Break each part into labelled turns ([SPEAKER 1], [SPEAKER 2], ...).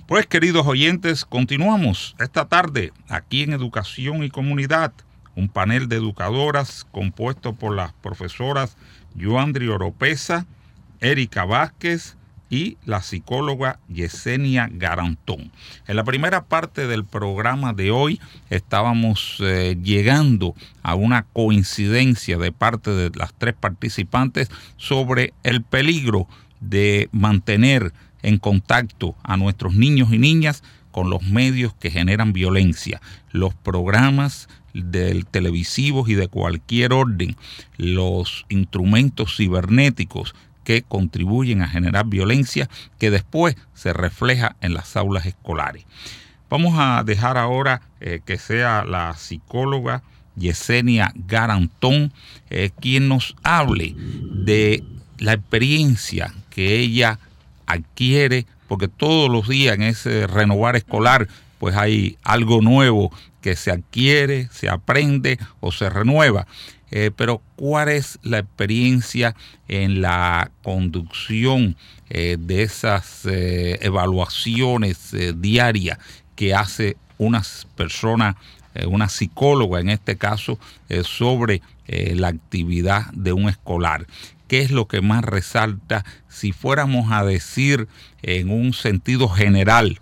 [SPEAKER 1] Pues, queridos oyentes, continuamos esta tarde aquí en Educación y Comunidad, un panel de educadoras compuesto por las profesoras Yoandri Oropesa, Erika Vázquez y la psicóloga Yesenia Garantón. En la primera parte del programa de hoy estábamos llegando a una coincidencia de parte de las tres participantes sobre el peligro de mantener en contacto a nuestros niños y niñas con los medios que generan violencia, los programas televisivos y de cualquier orden, los instrumentos cibernéticos que contribuyen a generar violencia que después se refleja en las aulas escolares. Vamos a dejar ahora que sea la psicóloga Yesenia Garantón quien nos hable de la experiencia que ella adquiere, porque todos los días en ese renovar escolar pues hay algo nuevo que se adquiere, se aprende o se renueva. Pero ¿cuál es la experiencia en la conducción de esas evaluaciones diarias que hace una persona, una psicóloga en este caso, sobre la actividad de un escolar? ¿Qué es lo que más resalta? Si fuéramos a decir en un sentido general,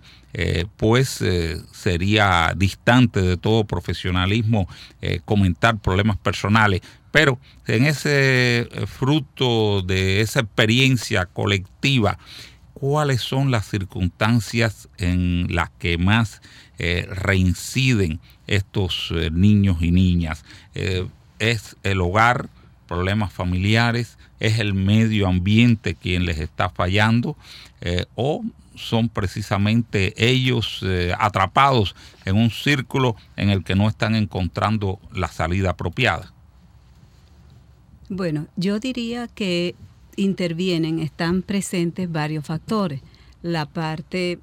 [SPEAKER 1] sería distante de todo profesionalismo comentar problemas personales, pero en ese fruto de esa experiencia colectiva, ¿cuáles son las circunstancias en las que más reinciden estos niños y niñas? ¿Es el hogar, problemas familiares, es el medio ambiente quien les está fallando, o son precisamente ellos atrapados en un círculo en el que no están encontrando la salida apropiada?
[SPEAKER 2] Bueno, yo diría que están presentes varios factores. La parte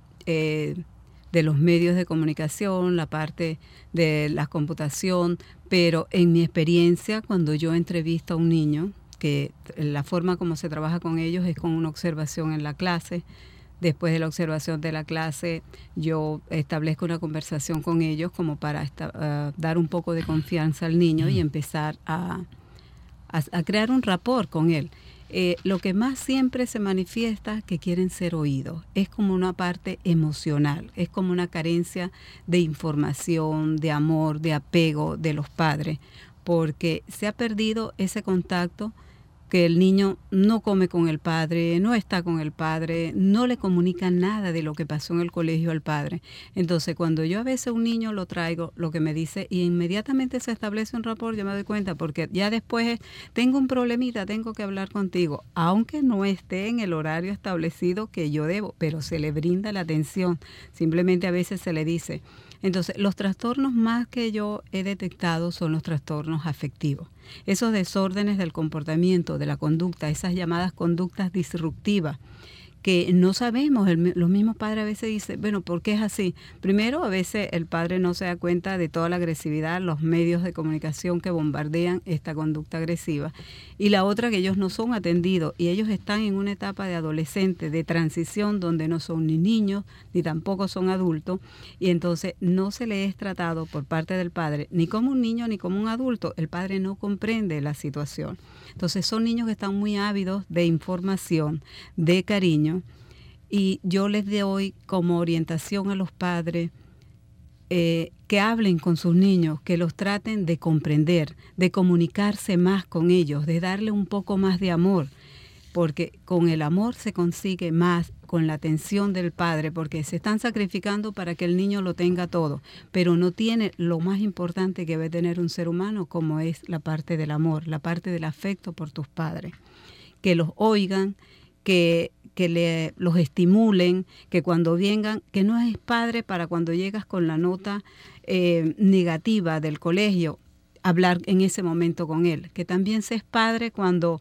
[SPEAKER 2] de los medios de comunicación, la parte de la computación, pero en mi experiencia, cuando yo entrevisto a un niño, que la forma como se trabaja con ellos es con una observación en la clase. Después de la observación de la clase, yo establezco una conversación con ellos como para dar un poco de confianza al niño y empezar a crear un rapport con él. Lo que más siempre se manifiesta es que quieren ser oídos. Es como una parte emocional, es como una carencia de información, de amor, de apego de los padres, porque se ha perdido ese contacto, que el niño no come con el padre, no está con el padre, no le comunica nada de lo que pasó en el colegio al padre. Entonces, cuando yo a veces un niño lo traigo, lo que me dice, y inmediatamente se establece un rapport, yo me doy cuenta, porque ya después tengo un problemita, tengo que hablar contigo, aunque no esté en el horario establecido que yo debo, pero se le brinda la atención. Simplemente a veces se le dice. Entonces, los trastornos más que yo he detectado son los trastornos afectivos. Esos desórdenes del comportamiento, de la conducta, esas llamadas conductas disruptivas, que no sabemos, los mismos padres a veces dicen, bueno, ¿por qué es así? Primero, a veces el padre no se da cuenta de toda la agresividad, los medios de comunicación que bombardean esta conducta agresiva. Y la otra, que ellos no son atendidos y ellos están en una etapa de adolescente, de transición, donde no son ni niños ni tampoco son adultos, y entonces no se les es tratado por parte del padre ni como un niño ni como un adulto. El padre no comprende la situación. Entonces son niños que están muy ávidos de información, de cariño, y yo les doy como orientación a los padres que hablen con sus niños, que los traten de comprender, de comunicarse más con ellos, de darle un poco más de amor, porque con el amor se consigue más, con la atención del padre, porque se están sacrificando para que el niño lo tenga todo, pero no tiene lo más importante que debe tener un ser humano, como es la parte del amor, la parte del afecto por tus padres. Que los oigan, que los estimulen, que cuando vengan, que no es padre para cuando llegas con la nota negativa del colegio, hablar en ese momento con él, que también se es padre cuando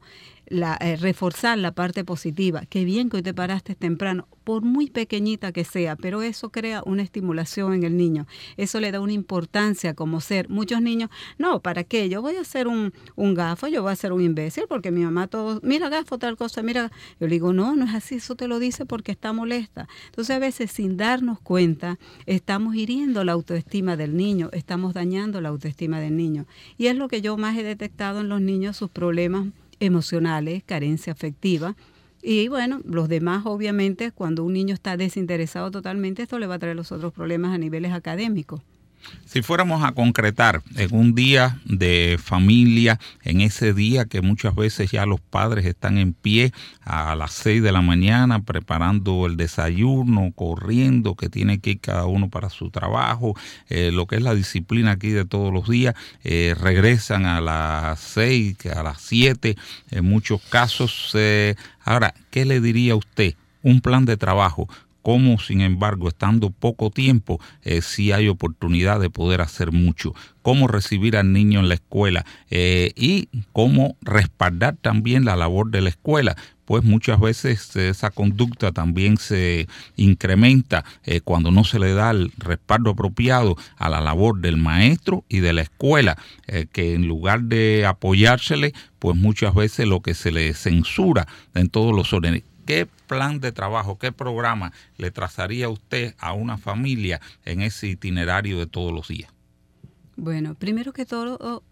[SPEAKER 2] reforzar la parte positiva. Qué bien que hoy te paraste temprano, por muy pequeñita que sea, pero eso crea una estimulación en el niño. Eso le da una importancia como ser. Muchos niños, no, ¿para qué? Yo voy a ser un gafo, yo voy a ser un imbécil, porque mi mamá todo, mira gafo, tal cosa, mira. Yo le digo, no es así, eso te lo dice porque está molesta. Entonces a veces sin darnos cuenta estamos hiriendo la autoestima del niño, estamos dañando la autoestima del niño. Y es lo que yo más he detectado en los niños, sus problemas emocionales, carencia afectiva. Y bueno, los demás obviamente, cuando un niño está desinteresado totalmente, esto le va a traer los otros problemas a niveles académicos.
[SPEAKER 1] Si fuéramos a concretar en un día de familia, en ese día que muchas veces ya los padres están en pie a las 6 de la mañana preparando el desayuno, corriendo, que tiene que ir cada uno para su trabajo, lo que es la disciplina aquí de todos los días, regresan a las 6, a las 7, en muchos casos. Ahora, ¿qué le diría a usted? Un plan de trabajo. Cómo, sin embargo, estando poco tiempo, sí hay oportunidad de poder hacer mucho. Cómo recibir al niño en la escuela y cómo respaldar también la labor de la escuela. Pues muchas veces esa conducta también se incrementa cuando no se le da el respaldo apropiado a la labor del maestro y de la escuela, que en lugar de apoyársele, pues muchas veces lo que se le censura en todos los órdenes. ¿Qué plan de trabajo, qué programa le trazaría usted a una familia en ese itinerario de todos los días?
[SPEAKER 2] Bueno, primero que todo,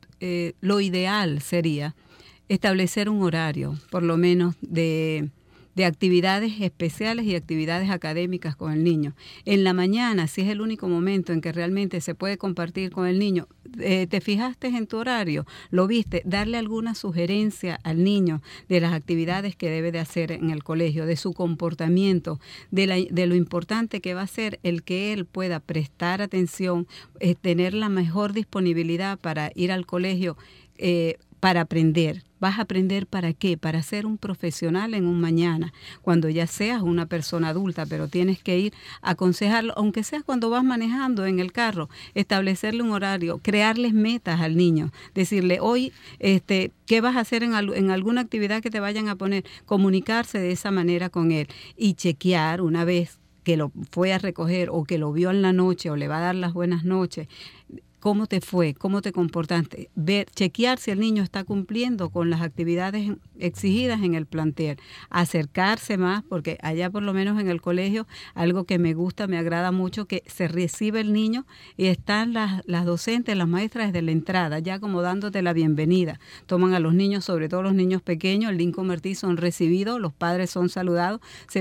[SPEAKER 2] lo ideal sería establecer un horario, por lo menos de actividades especiales y actividades académicas con el niño. En la mañana, si es el único momento en que realmente se puede compartir con el niño, ¿te fijaste en tu horario? ¿Lo viste? Darle alguna sugerencia al niño de las actividades que debe de hacer en el colegio, de su comportamiento, de lo importante que va a ser el que él pueda prestar atención, tener la mejor disponibilidad para ir al colegio, para aprender. ¿Vas a aprender para qué? Para ser un profesional en un mañana, cuando ya seas una persona adulta, pero tienes que ir a aconsejarlo, aunque sea cuando vas manejando en el carro, establecerle un horario, crearles metas al niño, decirle, hoy, ¿qué vas a hacer en alguna actividad que te vayan a poner? Comunicarse de esa manera con él y chequear una vez que lo fue a recoger o que lo vio en la noche o le va a dar las buenas noches. ¿Cómo te fue? ¿Cómo te comportaste? Chequear si el niño está cumpliendo con las actividades exigidas en el plantel. Acercarse más, porque allá por lo menos en el colegio, algo que me gusta, me agrada mucho, que se recibe el niño y están las docentes, las maestras desde la entrada, ya como dándote la bienvenida. Toman a los niños, sobre todo los niños pequeños, el Lincoln Mertí, son recibidos, los padres son saludados, se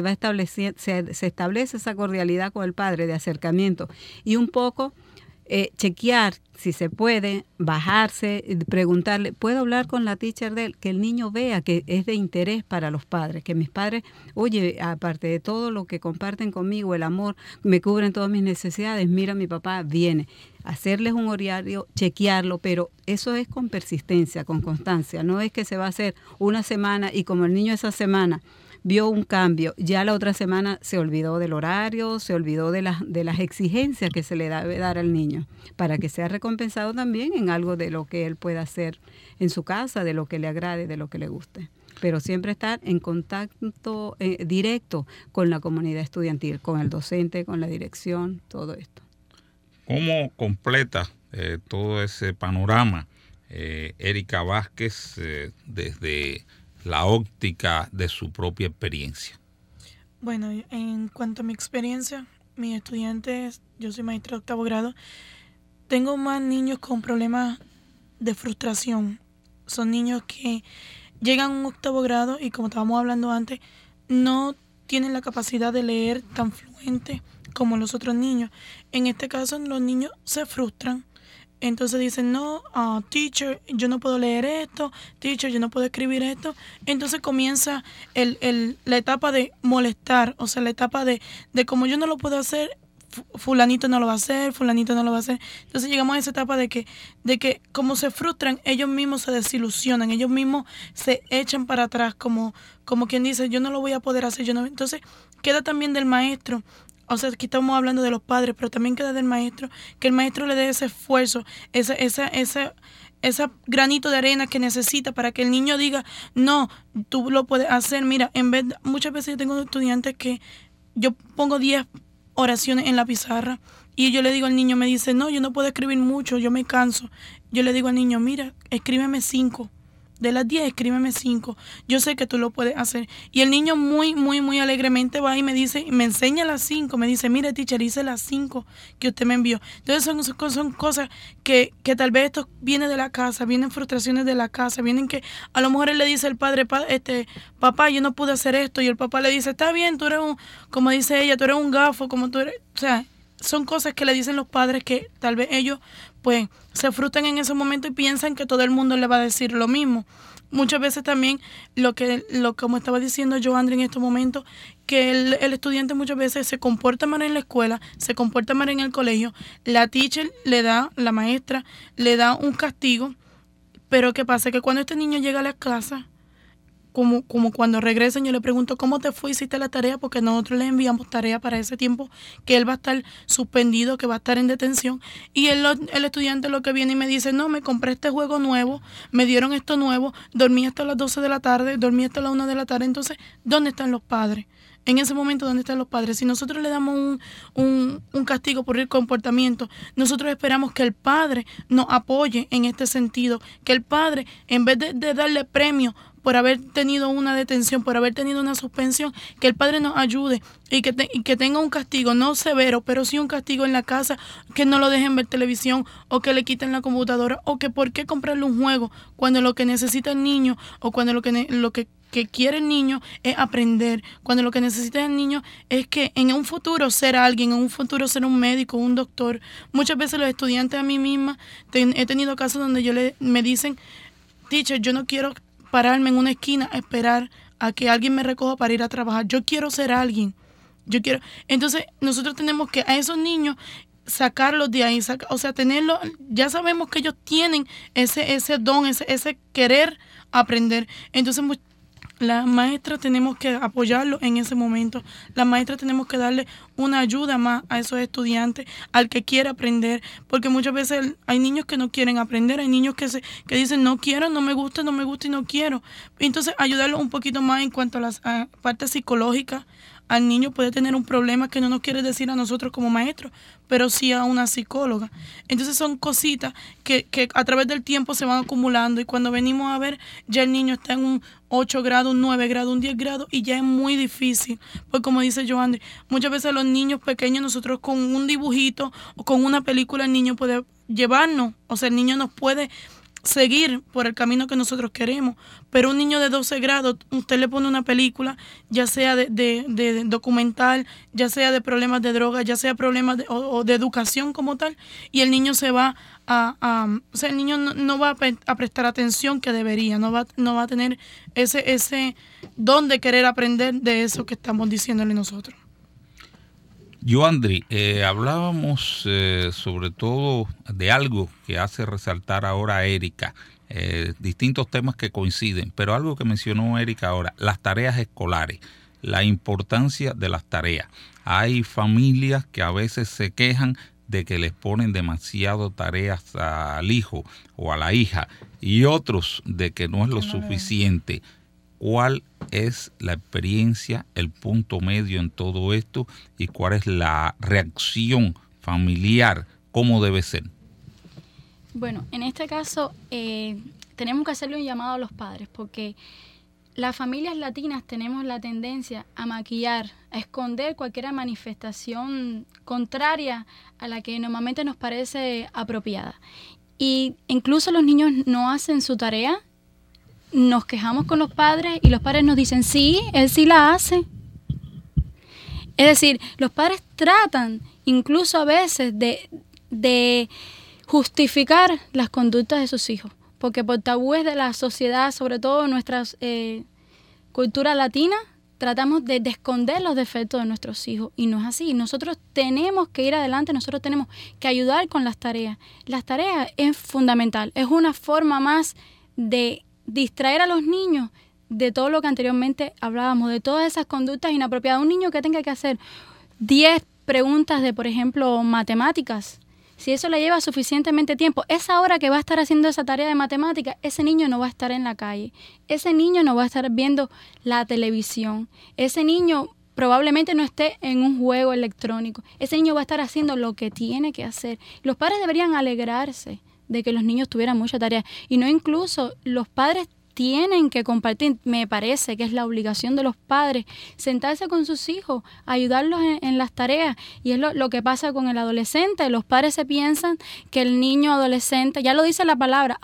[SPEAKER 2] establece esa cordialidad con el padre de acercamiento y un poco chequear si se puede, bajarse, preguntarle, ¿puedo hablar con la teacher de él? Que el niño vea que es de interés para los padres, que mis padres, oye, aparte de todo lo que comparten conmigo, el amor, me cubren todas mis necesidades, mira, mi papá viene. Hacerles un horario, chequearlo, pero eso es con persistencia, con constancia, no es que se va a hacer una semana y como el niño esa semana vio un cambio, ya la otra semana se olvidó del horario, se olvidó de las exigencias que se le debe dar al niño, para que sea recompensado también en algo de lo que él pueda hacer en su casa, de lo que le agrade, de lo que le guste. Pero siempre estar en contacto directo con la comunidad estudiantil, con el docente, con la dirección, todo esto.
[SPEAKER 1] ¿Cómo completa todo ese panorama Erika Vázquez desde la óptica de su propia experiencia?
[SPEAKER 3] Bueno, en cuanto a mi experiencia, mis estudiantes, yo soy maestra de octavo grado, tengo más niños con problemas de frustración. Son niños que llegan a un octavo grado y, como estábamos hablando antes, no tienen la capacidad de leer tan fluente como los otros niños. En este caso, los niños se frustran. Entonces dicen, no, teacher, yo no puedo leer esto, teacher, yo no puedo escribir esto. Entonces comienza la etapa de molestar, o sea, la etapa de como yo no lo puedo hacer, fulanito no lo va a hacer, fulanito no lo va a hacer. Entonces llegamos a esa etapa de que como se frustran, ellos mismos se desilusionan, ellos mismos se echan para atrás, como quien dice, yo no lo voy a poder hacer, yo no. Entonces queda también del maestro. O sea, aquí estamos hablando de los padres, pero también queda del maestro, que el maestro le dé ese esfuerzo, esa ese granito de arena que necesita para que el niño diga, no, tú lo puedes hacer. Mira, muchas veces yo tengo estudiantes que yo pongo 10 oraciones en la pizarra y yo le digo al niño, me dice, no, yo no puedo escribir mucho, yo me canso. Yo le digo al niño, mira, escríbeme 5. De las 10, escríbeme 5. Yo sé que tú lo puedes hacer. Y el niño muy, muy, muy alegremente va y me dice, me enseña las 5. Me dice, mire, teacher, hice las 5 que usted me envió. Entonces son cosas que tal vez esto viene de la casa, vienen frustraciones de la casa, vienen que a lo mejor él le dice al padre, papá, yo no pude hacer esto. Y el papá le dice, está bien, tú eres como dice ella, tú eres un gafo, como tú eres. O sea, son cosas que le dicen los padres que tal vez ellos pues se frustran en ese momento y piensan que todo el mundo le va a decir lo mismo. Muchas veces también como estaba diciendo Joandri en estos momentos, que el estudiante muchas veces se comporta mal en la escuela, se comporta mal en el colegio, la maestra le da un castigo, pero ¿qué pasa? Que cuando este niño llega a la casa, como cuando regresen, yo le pregunto, ¿cómo te fue? ¿Hiciste la tarea? Porque nosotros le enviamos tarea para ese tiempo que él va a estar suspendido, que va a estar en detención. Y el estudiante lo que viene y me dice, no, me compré este juego nuevo, me dieron esto nuevo, dormí hasta las 12 de la tarde, dormí hasta las 1 de la tarde. Entonces, ¿dónde están los padres? En ese momento, ¿dónde están los padres? Si nosotros le damos un castigo por el comportamiento, nosotros esperamos que el padre nos apoye en este sentido, que el padre, en vez de darle premio por haber tenido una detención, por haber tenido una suspensión, que el padre nos ayude y que tenga un castigo, no severo, pero sí un castigo en la casa, que no lo dejen ver televisión o que le quiten la computadora o que por qué comprarle un juego cuando lo que necesita el niño o cuando lo que quiere el niño es aprender, cuando lo que necesita el niño es que en un futuro ser alguien, en un futuro ser un médico, un doctor. Muchas veces los estudiantes, a mí misma, he tenido casos donde me dicen, teacher, yo no quiero pararme en una esquina a esperar a que alguien me recoja para ir a trabajar. Yo quiero ser alguien. Entonces, nosotros tenemos que a esos niños sacarlos de ahí, tenerlos. Ya sabemos que ellos tienen ese don, ese querer aprender. Entonces, las maestras tenemos que apoyarlos en ese momento. Las maestras tenemos que darle una ayuda más a esos estudiantes, al que quiere aprender, porque muchas veces hay niños que no quieren aprender, hay niños que dicen no quiero, no me gusta y no quiero. Entonces ayudarlos un poquito más en cuanto a las partes psicológicas. Al niño puede tener un problema que no nos quiere decir a nosotros como maestros, pero sí a una psicóloga. Entonces son cositas que a través del tiempo se van acumulando y cuando venimos a ver, ya el niño está en un 8 grados, un 9 grados, un 10 grados y ya es muy difícil. Pues como dice Joandri, muchas veces los niños pequeños, nosotros con un dibujito o con una película, el niño puede llevarnos, el niño nos puede seguir por el camino que nosotros queremos, pero un niño de 12 grados, usted le pone una película, ya sea de documental, ya sea de problemas de droga, ya sea problemas o de educación como tal, y el niño se va el niño no va a prestar atención que debería, no va a tener ese don de querer aprender de eso que estamos diciéndole nosotros.
[SPEAKER 1] Joandri, hablábamos sobre todo de algo que hace resaltar ahora a Erika, distintos temas que coinciden, pero algo que mencionó Erika ahora, las tareas escolares, la importancia de las tareas. Hay familias que a veces se quejan de que les ponen demasiado tareas al hijo o a la hija y otros de que no es lo suficiente. ¿Cuál es la experiencia, el punto medio en todo esto y cuál es la reacción familiar? ¿Cómo debe ser?
[SPEAKER 4] Bueno, en este caso tenemos que hacerle un llamado a los padres porque las familias latinas tenemos la tendencia a maquillar, a esconder cualquier manifestación contraria a la que normalmente nos parece apropiada. Y incluso los niños no hacen su tarea. Nos quejamos con los padres y los padres nos dicen, sí, él sí la hace. Es decir, los padres tratan incluso a veces de justificar las conductas de sus hijos, porque por tabúes de la sociedad, sobre todo en nuestra cultura latina, tratamos de esconder los defectos de nuestros hijos y no es así. Nosotros tenemos que ir adelante, nosotros tenemos que ayudar con las tareas. Las tareas es fundamental, es una forma más de distraer a los niños de todo lo que anteriormente hablábamos, de todas esas conductas inapropiadas. Un niño que tenga que hacer 10 preguntas de, por ejemplo, matemáticas, si eso le lleva suficientemente tiempo, esa hora que va a estar haciendo esa tarea de matemática, ese niño no va a estar en la calle, ese niño no va a estar viendo la televisión, ese niño probablemente no esté en un juego electrónico, ese niño va a estar haciendo lo que tiene que hacer. Los padres deberían alegrarse de que los niños tuvieran mucha tarea, y no incluso los padres tienen que compartir, me parece que es la obligación de los padres, sentarse con sus hijos, ayudarlos en las tareas. Y es lo que pasa con el adolescente. Los padres se piensan que el niño adolescente, ya lo dice la palabra,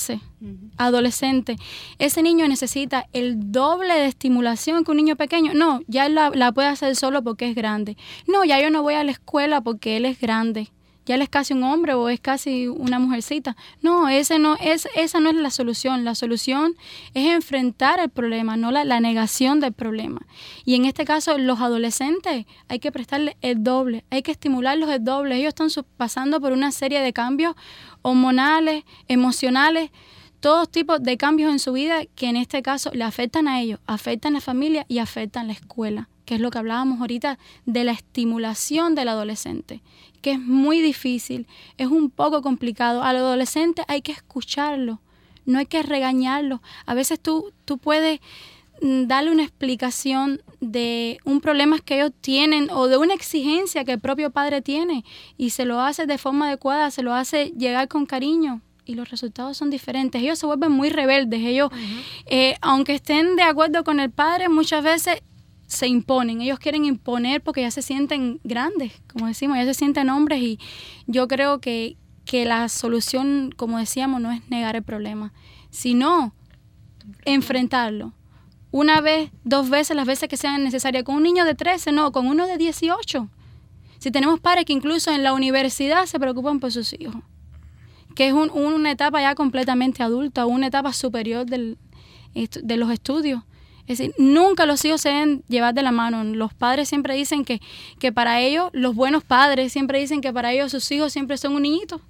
[SPEAKER 4] adolescente, ese niño necesita el doble de estimulación que un niño pequeño. No, ya él la puede hacer solo porque es grande. No, ya yo no voy a la escuela porque él es grande. Ya él es casi un hombre o es casi una mujercita. No, esa no es la solución. La solución es enfrentar el problema, no la negación del problema. Y en este caso, los adolescentes hay que prestarles el doble, hay que estimularlos el doble. Ellos están pasando por una serie de cambios hormonales, emocionales, todos tipos de cambios en su vida que en este caso le afectan a ellos, afectan a la familia y afectan a la escuela, que es lo que hablábamos ahorita de la estimulación del adolescente, que es muy difícil, es un poco complicado. Al adolescente hay que escucharlo, no hay que regañarlo. A veces tú puedes darle una explicación de un problema que ellos tienen o de una exigencia que el propio padre tiene y se lo hace de forma adecuada, se lo hace llegar con cariño. Y los resultados son diferentes. Ellos se vuelven muy rebeldes. Ellos, aunque estén de acuerdo con el padre, muchas veces se imponen. Ellos quieren imponer porque ya se sienten grandes, como decimos, ya se sienten hombres. Y yo creo que la solución, como decíamos, no es negar el problema, sino enfrentarlo. Una vez, 2 veces, las veces que sean necesarias. Con un niño de 13, no, con uno de 18. Si tenemos padres que incluso en la universidad se preocupan por sus hijos, que es una etapa ya completamente adulta, una etapa superior de los estudios. Es decir, nunca los hijos se deben llevar de la mano. Los padres siempre dicen que para ellos, los buenos padres siempre dicen que para ellos sus hijos siempre son un niñito.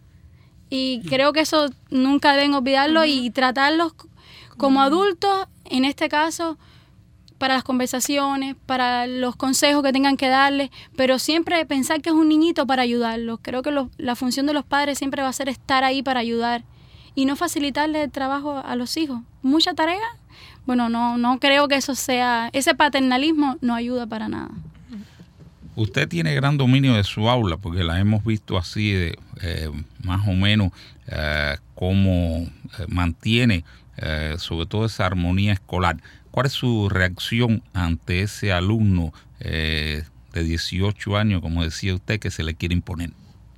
[SPEAKER 4] Y creo que eso nunca deben olvidarlo y tratarlos como adultos, en este caso, para las conversaciones, para los consejos que tengan que darles, pero siempre pensar que es un niñito para ayudarlos. Creo que la función de los padres siempre va a ser estar ahí para ayudar y no facilitarle el trabajo a los hijos. Mucha tarea, bueno, no creo que eso sea, ese paternalismo no ayuda para nada.
[SPEAKER 1] Usted tiene gran dominio de su aula, porque la hemos visto así, más o menos, cómo mantiene sobre todo esa armonía escolar. ¿Cuál es su reacción ante ese alumno de 18 años, como decía usted, que se le quiere imponer?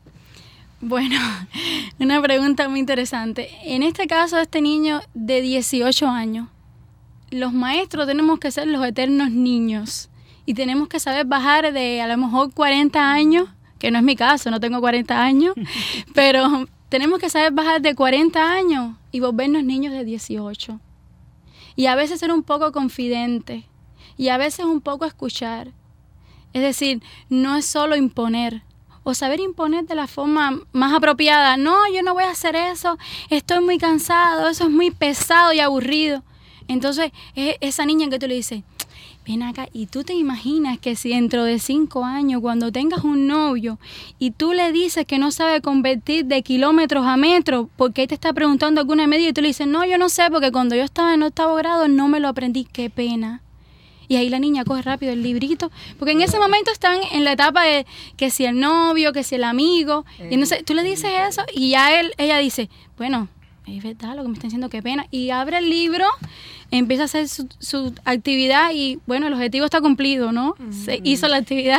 [SPEAKER 4] Bueno, una pregunta muy interesante. En este caso, este niño de 18 años, los maestros tenemos que ser los eternos niños y tenemos que saber bajar de a lo mejor 40 años, que no es mi caso, no tengo 40 años, pero tenemos que saber bajar de 40 años y volvernos niños de 18. Y a veces ser un poco confidente y a veces un poco escuchar. Es decir, no es solo imponer o saber imponer de la forma más apropiada. No, yo no voy a hacer eso, estoy muy cansado, eso es muy pesado y aburrido. Entonces, es esa niña que tú le dices, ven acá, y tú te imaginas que si dentro de 5 años, cuando tengas un novio y tú le dices que no sabe convertir de kilómetros a metros porque él te está preguntando alguna medida y tú le dices, no, yo no sé porque cuando yo estaba en 8º grado no me lo aprendí, qué pena. Y ahí la niña coge rápido el librito, porque en ese momento están en la etapa de que si el novio, que si el amigo, y entonces tú le dices eso y ya ella dice, bueno, es verdad lo que me están diciendo, qué pena, y abre el libro, empieza a hacer su actividad y bueno, el objetivo está cumplido, ¿no? Se hizo la actividad.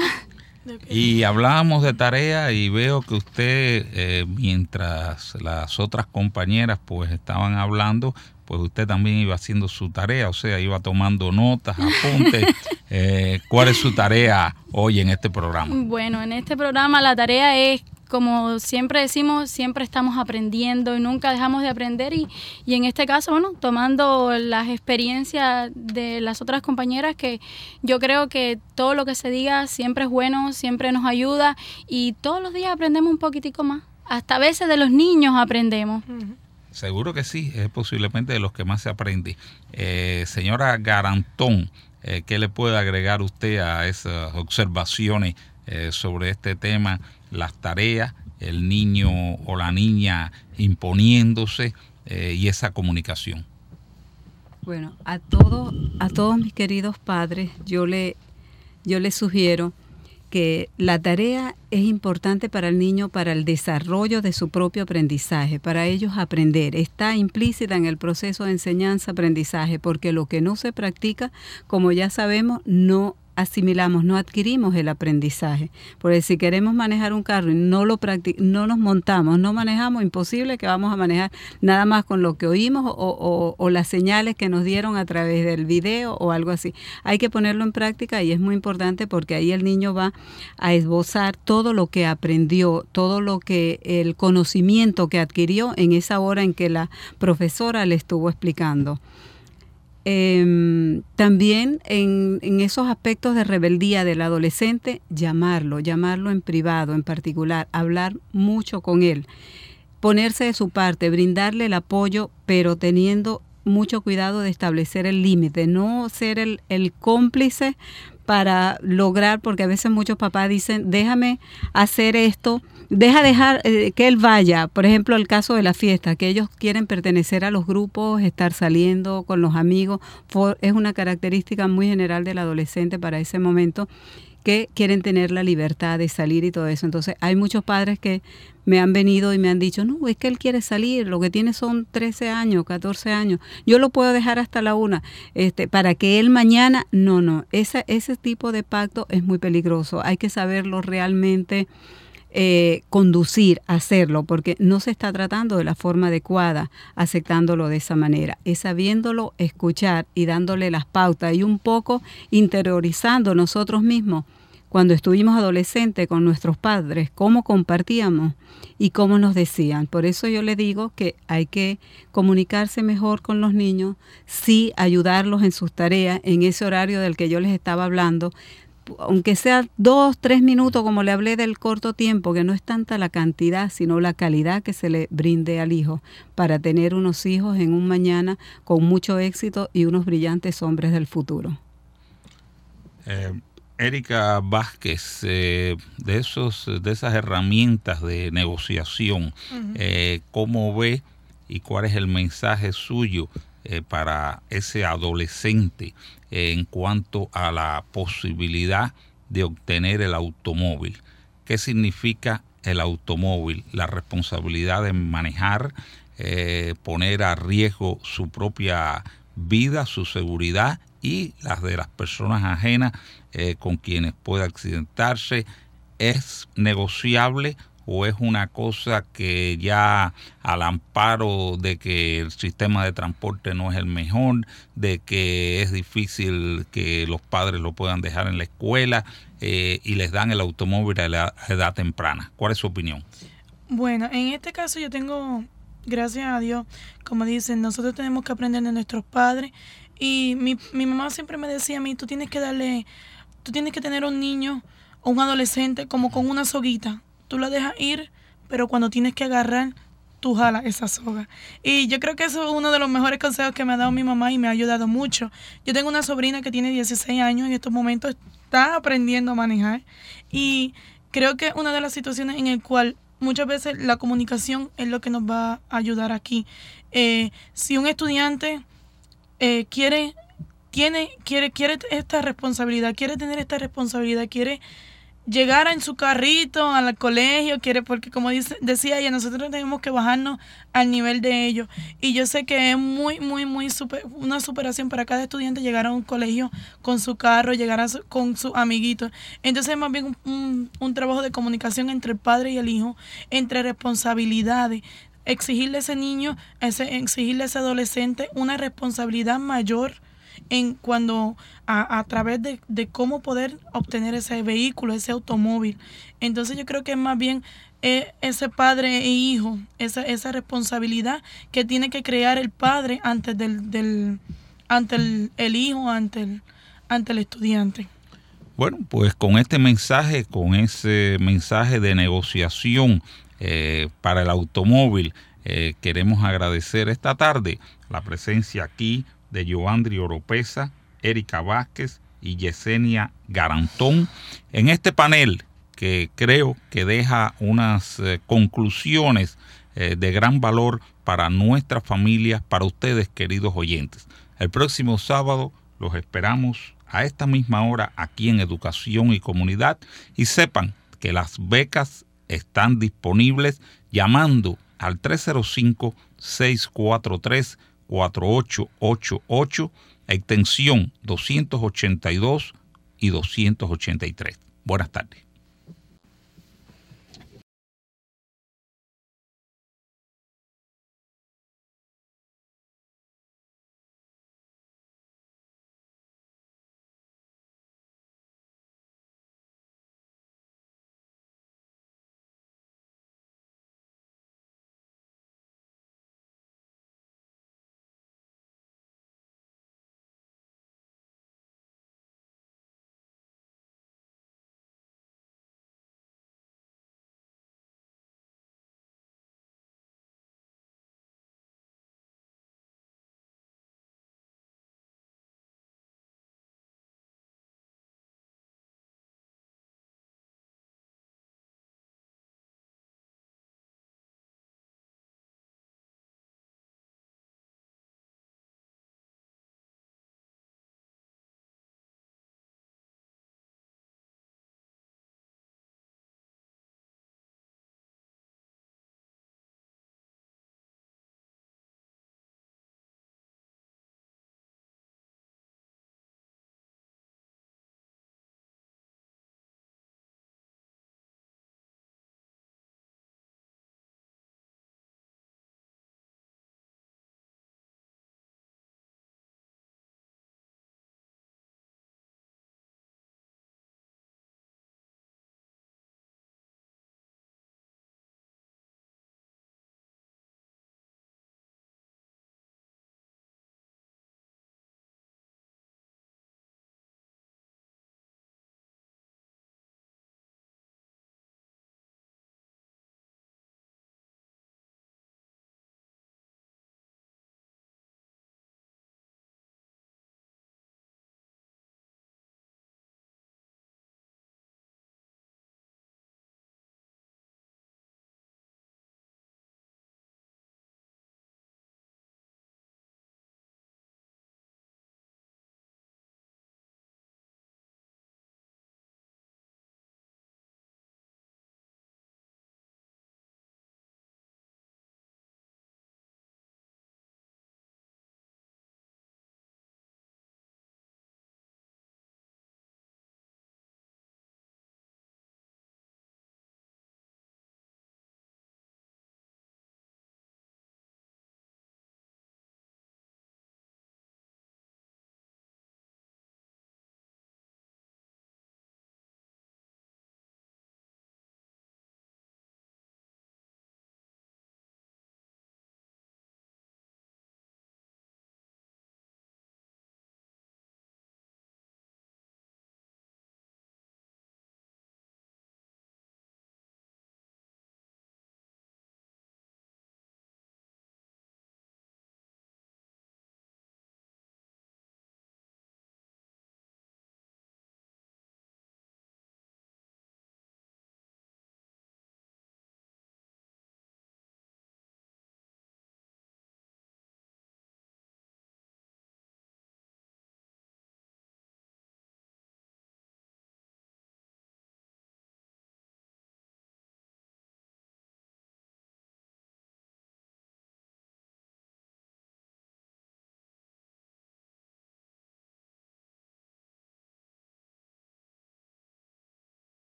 [SPEAKER 1] Y hablábamos de tarea y veo que usted, mientras las otras compañeras pues estaban hablando, pues usted también iba haciendo su tarea, o sea, iba tomando notas, apuntes. ¿Cuál es su tarea hoy en este programa? Bueno,
[SPEAKER 4] en este programa la tarea es, como siempre decimos, siempre estamos aprendiendo y nunca dejamos de aprender y en este caso, bueno, tomando las experiencias de las otras compañeras, que yo creo que todo lo que se diga siempre es bueno, siempre nos ayuda y todos los días aprendemos un poquitico más. Hasta a veces de los niños aprendemos.
[SPEAKER 1] Seguro que sí, es posiblemente de los que más se aprende. Señora Garantón, ¿qué le puede agregar usted a esas observaciones sobre este tema, las tareas el niño o la niña imponiéndose y esa comunicación?
[SPEAKER 2] Bueno, a todos mis queridos padres, yo les sugiero que la tarea es importante para el niño, para el desarrollo de su propio aprendizaje, para ellos aprender. Está implícita en el proceso de enseñanza-aprendizaje, porque lo que no se practica, como ya sabemos, no asimilamos, no adquirimos el aprendizaje. Porque si queremos manejar un carro y no nos montamos, no manejamos, imposible que vamos a manejar nada más con lo que oímos o las señales que nos dieron a través del video o algo así. Hay que ponerlo en práctica y es muy importante porque ahí el niño va a esbozar todo lo que aprendió, todo lo que el conocimiento que adquirió en esa hora en que la profesora le estuvo explicando. También en esos aspectos de rebeldía del adolescente, llamarlo en privado en particular, hablar mucho con él, ponerse de su parte, brindarle el apoyo, pero teniendo mucho cuidado de establecer el límite, no ser el cómplice para lograr, porque a veces muchos papás dicen, déjame hacer esto, dejar que él vaya. Por ejemplo, el caso de la fiesta, que ellos quieren pertenecer a los grupos, estar saliendo con los amigos, es una característica muy general del adolescente para ese momento, que quieren tener la libertad de salir y todo eso. Entonces, hay muchos padres que me han venido y me han dicho, no, es que él quiere salir, lo que tiene son 13 años, 14 años, yo lo puedo dejar hasta la 1, para que él mañana, no, ese tipo de pacto es muy peligroso, hay que saberlo realmente conducir, hacerlo, porque no se está tratando de la forma adecuada, aceptándolo de esa manera, es sabiéndolo escuchar y dándole las pautas y un poco interiorizando nosotros mismos cuando estuvimos adolescentes con nuestros padres, cómo compartíamos y cómo nos decían. Por eso yo le digo que hay que comunicarse mejor con los niños, sí ayudarlos en sus tareas, en ese horario del que yo les estaba hablando, aunque sea 2, 3 minutos, como le hablé del corto tiempo, que no es tanta la cantidad, sino la calidad que se le brinde al hijo, para tener unos hijos en un mañana con mucho éxito y unos brillantes hombres del futuro.
[SPEAKER 1] Erika Vázquez, de esas herramientas de negociación, ¿cómo ve y cuál es el mensaje suyo para ese adolescente en cuanto a la posibilidad de obtener el automóvil? ¿Qué significa el automóvil? La responsabilidad de manejar, poner a riesgo su propia vida, su seguridad y las de las personas ajenas con quienes puede accidentarse. ¿Es negociable o es una cosa que ya al amparo de que el sistema de transporte no es el mejor, de que es difícil que los padres lo puedan dejar en la escuela y les dan el automóvil a la edad temprana? ¿Cuál es su opinión?
[SPEAKER 3] Bueno, en este caso yo tengo, gracias a Dios, como dicen, nosotros tenemos que aprender de nuestros padres. Y mi mamá siempre me decía a mí, tú tienes que tener un niño o un adolescente como con una soguita. Tú la dejas ir, pero cuando tienes que agarrar, tú jalas esa soga. Y yo creo que eso es uno de los mejores consejos que me ha dado mi mamá y me ha ayudado mucho. Yo tengo una sobrina que tiene 16 años, en estos momentos está aprendiendo a manejar. Y creo que es una de las situaciones en el cual muchas veces la comunicación es lo que nos va a ayudar aquí. Si un estudiante quiere esta responsabilidad, quiere tener esta responsabilidad, quiere llegar en su carrito al colegio, porque como decía ella, nosotros tenemos que bajarnos al nivel de ellos. Y yo sé que es muy una superación para cada estudiante llegar a un colegio con su carro, llegar con sus amiguitos. Entonces es más bien un trabajo de comunicación entre el padre y el hijo, entre responsabilidades. Exigirle a ese niño, exigirle a ese adolescente una responsabilidad mayor a través de cómo poder obtener ese vehículo, ese automóvil. Entonces yo creo que es más bien ese padre e hijo, esa responsabilidad que tiene que crear el padre ante el hijo, ante el estudiante.
[SPEAKER 1] Bueno, pues con este mensaje, con ese mensaje de negociación para el automóvil, queremos agradecer esta tarde la presencia aquí de Yoandri Oropesa, Erika Vázquez y Yesenia Garantón en este panel que creo que deja unas conclusiones de gran valor para nuestras familias, para ustedes, queridos oyentes. El próximo sábado los esperamos a esta misma hora aquí en Educación y Comunidad, y sepan que las becas están disponibles llamando al 305-643-4888, extensión 282 y 283. Buenas tardes.